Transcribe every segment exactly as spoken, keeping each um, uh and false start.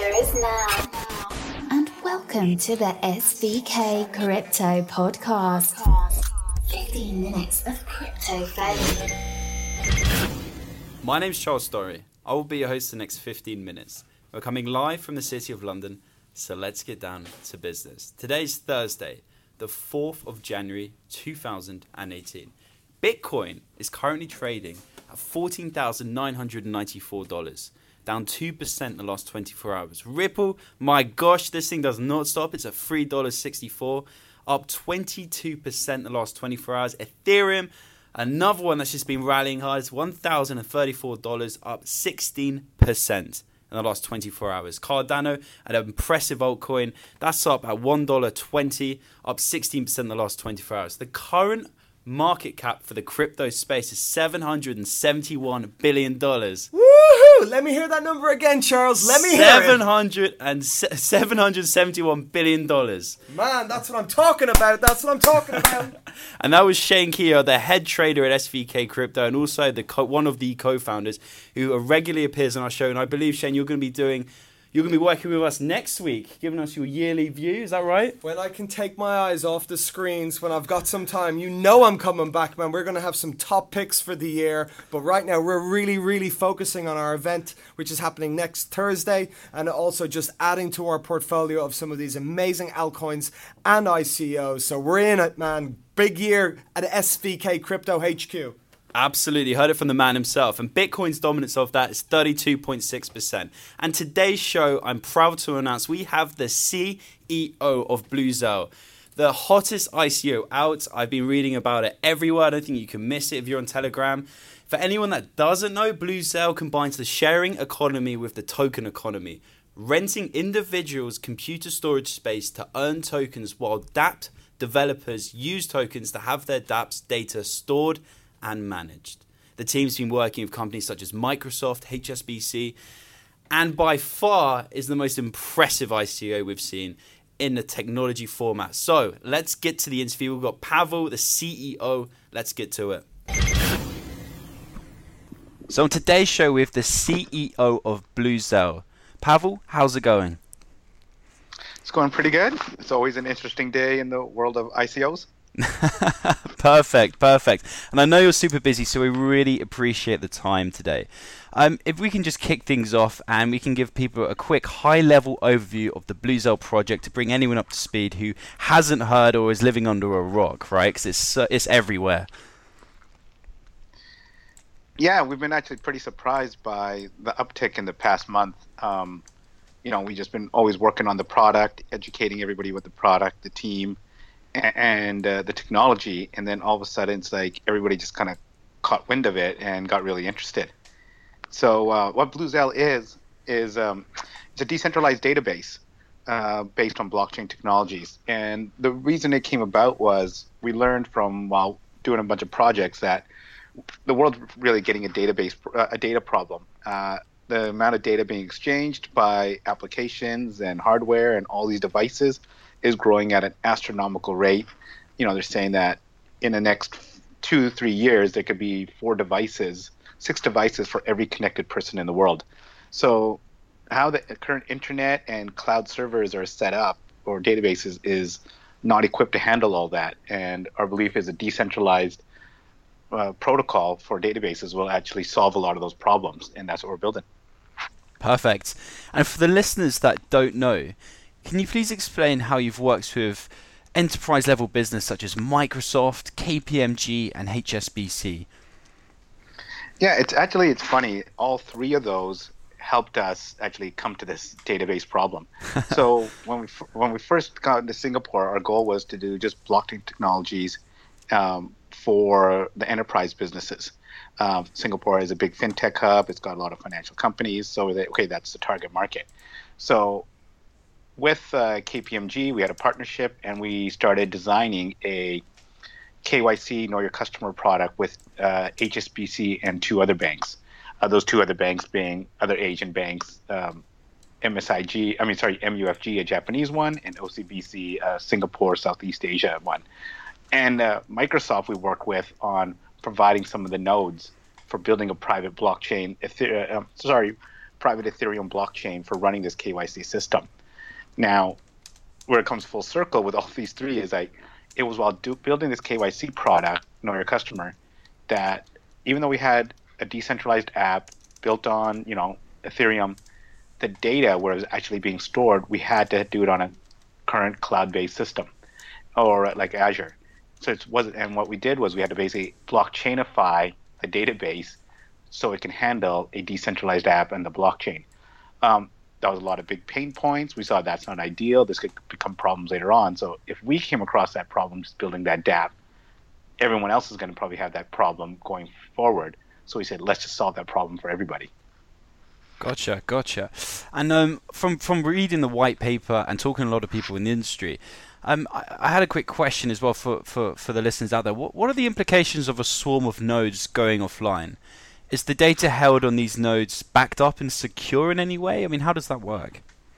future is now. And welcome to the S V K Crypto Podcast. fifteen minutes of crypto fame. My name's Charles Story. I will be your host for the next fifteen minutes. We're coming live from the City of London, so let's get down to business. Today's Thursday, the fourth of January, two thousand eighteen. Bitcoin is currently trading at fourteen thousand nine hundred ninety-four dollars, down two percent in the last twenty-four hours. Ripple, my gosh, this thing does not stop. It's at three dollars and sixty-four cents, up twenty-two percent in the last twenty-four hours. Ethereum, another one that's just been rallying hard, is one thousand thirty-four dollars, up sixteen percent in the last twenty-four hours. Cardano, an impressive altcoin, that's up at one dollar and twenty cents, up sixteen percent in the last twenty-four hours. The current market cap for the crypto space is seven hundred seventy-one billion dollars. Woohoo! Let me hear that number again, Charles. Let me hear seven it. hundred and seven hundred seventy-one billion dollars. Man, that's what I'm talking about. That's what I'm talking about. And that was Shane Keogh, the head trader at S V K Crypto, and also the co- one of the co-founders who regularly appears on our show. And I believe, Shane, you're going to be doing, you're going to be working with us next week, giving us your yearly view. Is that right? When I can take my eyes off the screens, when I've got some time, you know I'm coming back, man. We're going to have some top picks for the year. But right now, we're really, really focusing on our event, which is happening next Thursday, and also just adding to our portfolio of some of these amazing altcoins and I C Os. So we're in it, man. Big year at S V K Crypto H Q. Absolutely, heard it from the man himself. And Bitcoin's dominance of that is thirty-two point six percent. And today's show, I'm proud to announce we have the C E O of Bluzelle, the hottest I C O out. I've been reading about it everywhere. I don't think you can miss it if you're on Telegram. For anyone that doesn't know, Bluzelle combines the sharing economy with the token economy, renting individuals' computer storage space to earn tokens while dApp developers use tokens to have their dApps data stored and managed. The team's been working with companies such as Microsoft, H S B C, and by far is the most impressive I C O we've seen in the technology format. So let's get to the interview. We've got Pavel, the C E O. Let's get to it. So on today's show, we have the C E O of Bluzelle. Pavel, how's it going? It's going pretty good. It's always an interesting day in the world of I C Os. Perfect, perfect. And I know you're super busy, so we really appreciate the time today. Um, if we can just kick things off and we can give people a quick high-level overview of the Bluzelle project to bring anyone up to speed who hasn't heard or is living under a rock, right? Because it's, uh, it's everywhere. Yeah, we've been actually pretty surprised by the uptick in the past month. Um, you know, we've just been always working on the product, educating everybody with the product, the team, and uh, the technology, and then all of a sudden it's like everybody just kind of caught wind of it and got really interested. So uh, what Bluzelle is is um, it's a decentralized database uh, based on blockchain technologies, and the reason it came about was we learned from while doing a bunch of projects that the world's really getting a database a data problem. Uh, the amount of data being exchanged by applications and hardware and all these devices is growing at an astronomical rate. You know, they're saying that in the next two, three years, there could be four devices, six devices for every connected person in the world. So how the current internet and cloud servers are set up, or databases, is not equipped to handle all that. And our belief is a decentralized uh, protocol for databases will actually solve a lot of those problems. And that's what we're building. Perfect. And for the listeners that don't know, can you please explain how you've worked with enterprise level business such as Microsoft, K P M G, and H S B C? Yeah, it's actually, it's funny. All three of those helped us actually come to this database problem. So when we when we first got into Singapore, our goal was to do just blockchain technologies um, for the enterprise businesses. Uh, Singapore is a big fintech hub. It's got a lot of financial companies. So they, okay, that's the target market. So with uh, K P M G, we had a partnership, and we started designing a K Y C, Know Your Customer product with uh, H S B C and two other banks. Uh, those two other banks being other Asian banks, um, M S I G, I mean, sorry, M U F G, a Japanese one, and O C B C, uh, Singapore, Southeast Asia one. And uh, Microsoft we work with on providing some of the nodes for building a private blockchain, uh, sorry, private Ethereum blockchain for running this K Y C system. Now, where it comes full circle with all these three is like, it was while do, building this K Y C product, Know Your Customer, that even though we had a decentralized app built on, you know, Ethereum, the data where it was actually being stored, we had to do it on a current cloud-based system or like Azure. So it wasn't, and what we did was we had to basically blockchainify the database so it can handle a decentralized app and the blockchain. Um, that was a lot of big pain points. We saw that's not ideal. This could become problems later on. So if we came across that problem just building that dApp, everyone else is going to probably have that problem going forward. So we said, let's just solve that problem for everybody. Gotcha, gotcha. And um, from from reading the white paper and talking to a lot of people in the industry, um, I, I had a quick question as well for, for, for the listeners out there. What, what are the implications of a swarm of nodes going offline? Is the data held on these nodes backed up and secure in any way? I mean, how does that work?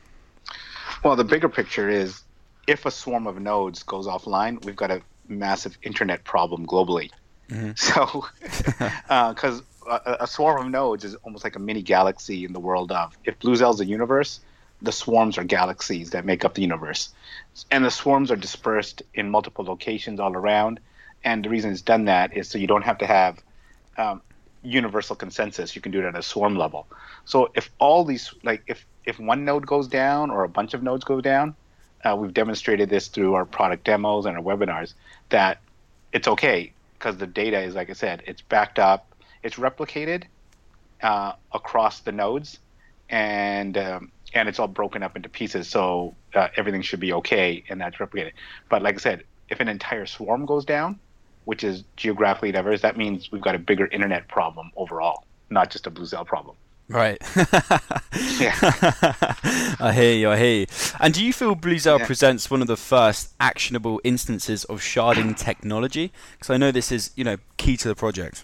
Well, the bigger picture is if a swarm of nodes goes offline, we've got a massive internet problem globally. Mm-hmm. So, because uh, a, a swarm of nodes is almost like a mini galaxy in the world of, if Bluzell's a universe, the swarms are galaxies that make up the universe. And the swarms are dispersed in multiple locations all around. And the reason it's done that is so you don't have to have um, universal consensus. You can do it at a swarm level. So if all these, like if, if one node goes down or a bunch of nodes go down, uh, we've demonstrated this through our product demos and our webinars, that it's okay because the data is, like I said, it's backed up, it's replicated uh, across the nodes, and um, and it's all broken up into pieces, so uh, everything should be okay, and that's replicated. But like I said, if an entire swarm goes down, which is geographically diverse, that means we've got a bigger internet problem overall, not just a Bluzell problem. Right. Yeah. I hear you, I hear you. And do you feel Bluzell Yeah. presents one of the first actionable instances of sharding technology? Because I know this is, you know, key to the project.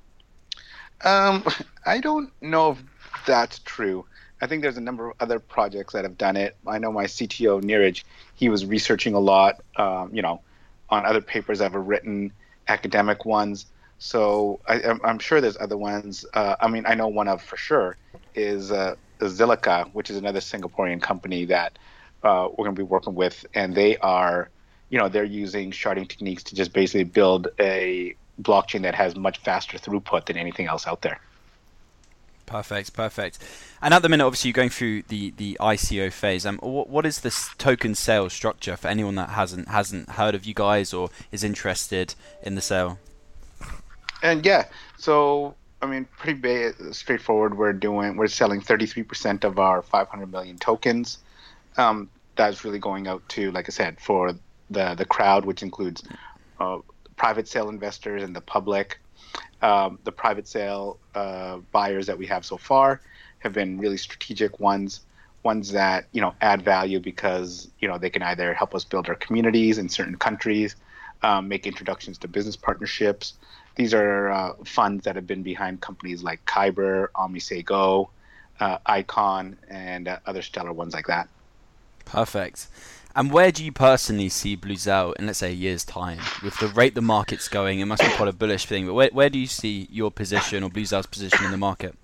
Um, I don't know if that's true. I think there's a number of other projects that have done it. I know my C T O, Neeraj, he was researching a lot, um, you know, on other papers I've written, academic ones. So I, I'm, I'm sure there's other ones. Uh, I mean, I know one of for sure is uh, Zilliqa, which is another Singaporean company that uh, we're going to be working with. And they are, you know, they're using sharding techniques to just basically build a blockchain that has much faster throughput than anything else out there. Perfect, perfect. And at the minute, obviously, you're going through the, the I C O phase. Um, what, what is this token sale structure for anyone that hasn't hasn't heard of you guys or is interested in the sale? And yeah, so I mean, pretty ba- straightforward. We're doing we're selling thirty-three percent of our five hundred million tokens. Um, that's really going out to, like I said, for the the crowd, which includes uh, private sale investors and the public. Um, the private sale uh, buyers that we have so far have been really strategic ones, ones that, you know, add value because, you know, they can either help us build our communities in certain countries, um, make introductions to business partnerships. These are uh, funds that have been behind companies like Kyber, OmniSayGo, uh, Icon, and uh, other stellar ones like that. Perfect. And where do you personally see Bluzell in, let's say, a year's time? With the rate the market's going, it must be quite a bullish thing, but where, where do you see your position or Bluzell's position in the market?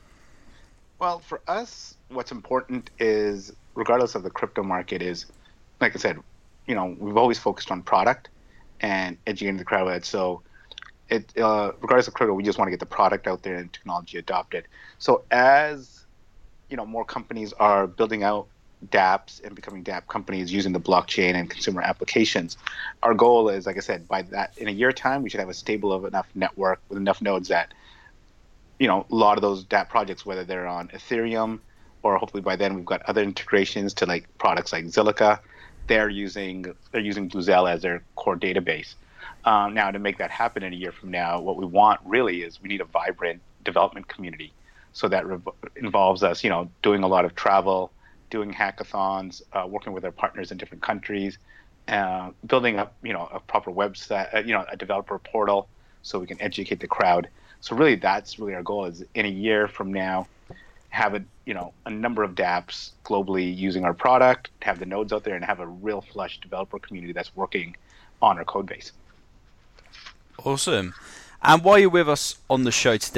Well, for us, what's important is, regardless of the crypto market, is, like I said, you know, we've always focused on product and educating the crowd. So it, uh, regardless of crypto, we just want to get the product out there and technology adopted. So as, you know, more companies are building out dApps and becoming dApp companies using the blockchain and consumer applications, our goal is, like I said, by that in a year time, we should have a stable of enough network with enough nodes that, you know, a lot of those dApp projects, whether they're on Ethereum or hopefully by then we've got other integrations to like products like Zilliqa, they're using they're using Bluzell as their core database. Um, now, to make that happen in a year from now, what we want really is we need a vibrant development community. So that rev- involves us, you know, doing a lot of travel, doing hackathons, uh, working with our partners in different countries, uh, building up, you know, a proper website, uh, you know, a developer portal, so we can educate the crowd. So really, that's really our goal: is in a year from now, have a, you know, a number of dApps globally using our product, have the nodes out there, and have a real flush developer community that's working on our code base. Awesome. And while you're with us on the show today,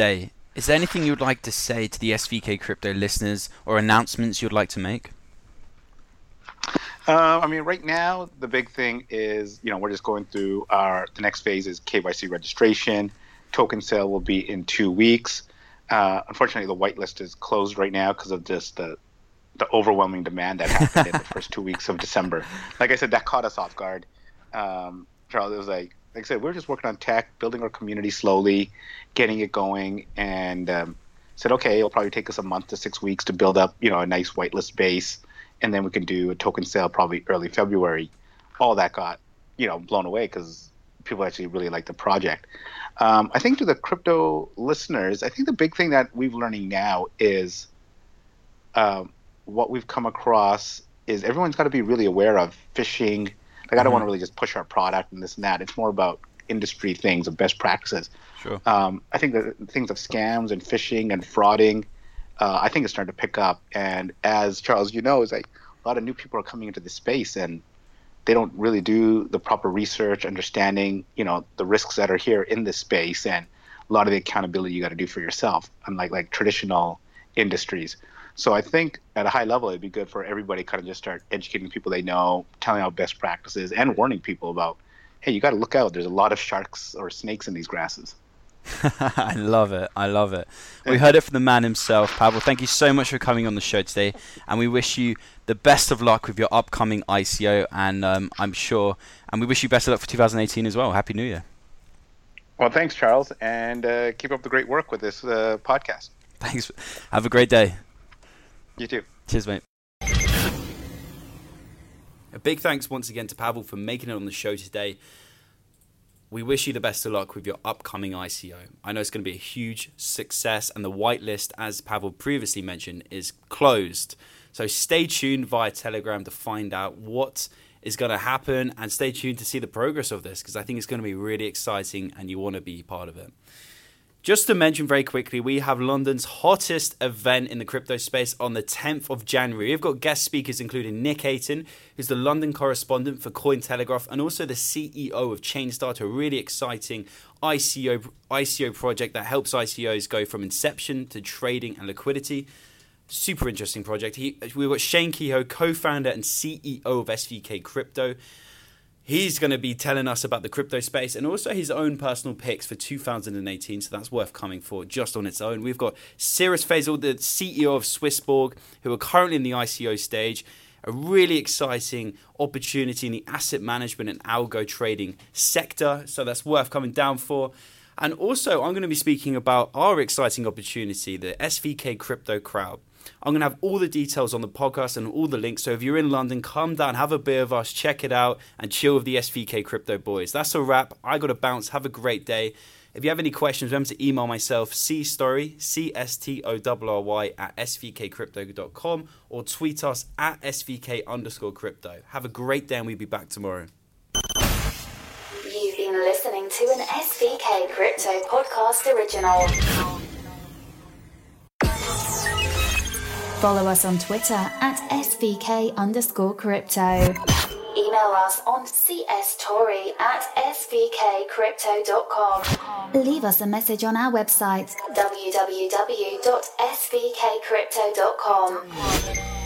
Is there anything you would like to say to the S V K Crypto listeners or announcements you'd like to make? Uh, I mean, right now, the big thing is, you know, we're just going through our, the next phase is K Y C registration. Token sale will be in two weeks. Uh, unfortunately, the whitelist is closed right now because of just the, the overwhelming demand that happened in the first two weeks of December. Like I said, that caught us off guard. Um, Charles, it was like, like I said, we're just working on tech, building our community slowly, getting it going, and um, said, okay, it'll probably take us a month to six weeks to build up, you know, a nice whitelist base. And then we can do a token sale probably early February. All that got, you know, blown away because people actually really like the project. Um, I think to the crypto listeners, I think the big thing that we're learning now is um, what we've come across is everyone's got to be really aware of phishing. Like, I don't mm-hmm. want to really just push our product and this and that. It's more about industry things of best practices. Sure. Um, I think the things of scams and phishing and frauding, Uh, I think it's starting to pick up. And as Charles, you know, is like a lot of new people are coming into this space and they don't really do the proper research, understanding, you know, the risks that are here in this space and a lot of the accountability you got to do for yourself, unlike like traditional industries. So I think at a high level, it'd be good for everybody to kind of just start educating people they know, telling out best practices and warning people about, hey, you got to look out. There's a lot of sharks or snakes in these grasses. I love it. I love it. We heard it from the man himself, Pavel. Thank you so much for coming on the show today, and we wish you the best of luck with your upcoming I C O. And um, I'm sure, and we wish you best of luck for two thousand eighteen as well. Happy New Year. Well, thanks, Charles, and uh, keep up the great work with this uh, podcast. Thanks. Have a great day. You too. Cheers, mate. A big thanks once again to Pavel for making it on the show today. We wish you the best of luck with your upcoming I C O. I know it's going to be a huge success, and the whitelist, as Pavel previously mentioned, is closed. So stay tuned via Telegram to find out what is going to happen, and stay tuned to see the progress of this, because I think it's going to be really exciting and you want to be part of it. Just to mention very quickly, we have London's hottest event in the crypto space on the tenth of January. We've got guest speakers including Nick Ayton, who's the London correspondent for Cointelegraph, and also the C E O of Chainstarter, a really exciting I C O, I C O project that helps I C Os go from inception to trading and liquidity. Super interesting project. He, we've got Shane Kehoe, co-founder and C E O of S V K Crypto. He's going to be telling us about the crypto space and also his own personal picks for two thousand eighteen, so that's worth coming for just on its own. We've got Cyrus Faisal, the C E O of Swissborg, who are currently in the I C O stage. A really exciting opportunity in the asset management and algo trading sector, so that's worth coming down for. And also, I'm going to be speaking about our exciting opportunity, the S V K Crypto Crowd. I'm going to have all the details on the podcast and all the links. So if you're in London, come down, have a beer with us, check it out, and chill with the S V K Crypto boys. That's a wrap. I got to bounce. Have a great day. If you have any questions, remember to email myself, cstory, C S T O R R Y, at s v k crypto dot com, or tweet us at S V K underscore crypto. Have a great day, and we'll be back tomorrow. You've been listening to an S V K Crypto Podcast original. Follow us on Twitter at S V K underscore crypto. Email us on cstory at s v k crypto dot com. Leave us a message on our website, w w w dot s v k crypto dot com.